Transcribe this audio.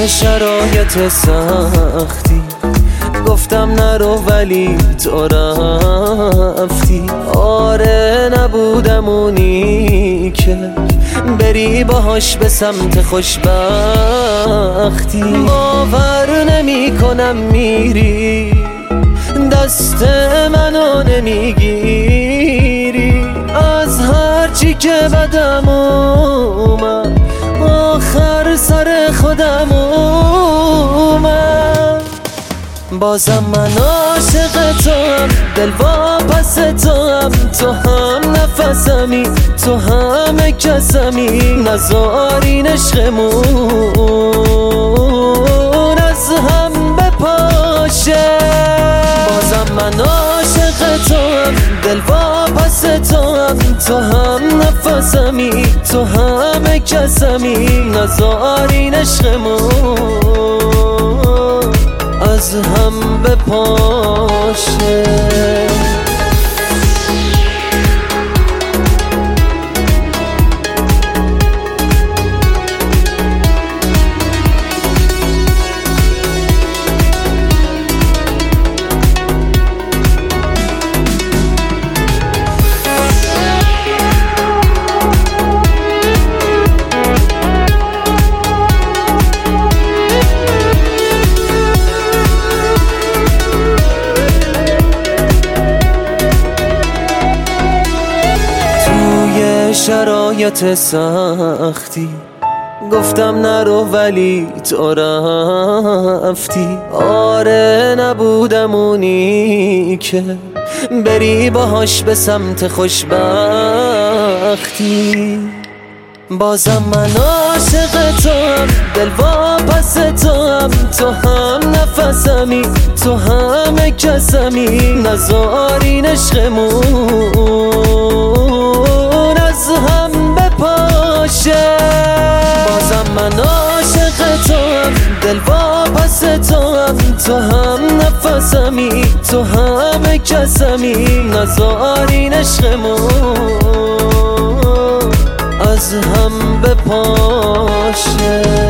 شرایط سختی گفتم نرو ولی تو رفتی. آره نبودم اونی که بری باهاش به سمت خوشبختی. باور نمی کنم میری دست منو نمیگیری. از هرچی که بدم اومد آخر سر خودم اومد. بازم من عاشق تو هم، دل واپس تو هم، تو هم نفسمی، تو همه کسمی. نذارین عشقمون از هم بپاشه. بازم من عاشق تو هم، دل واپس تو هم، تو هم نفسمی، تو همه کسمی. نذارین عشقمون از هم بپاشه. شرایط سختی گفتم نرو ولی تو رفتی. آره نبودم اونی که بری باهاش به سمت خوشبختی. بازم من عاشق تو هم، دل واپس تو هم، تو هم نفسمی، تو همه کسمی. نذارین عشقمون از هم بپاشه. بازم من عاشق تو هم، دل واپس تو هم، تو هم نفسمی، تو همه کسمی. نذارین عشقمون از هم بپاشه.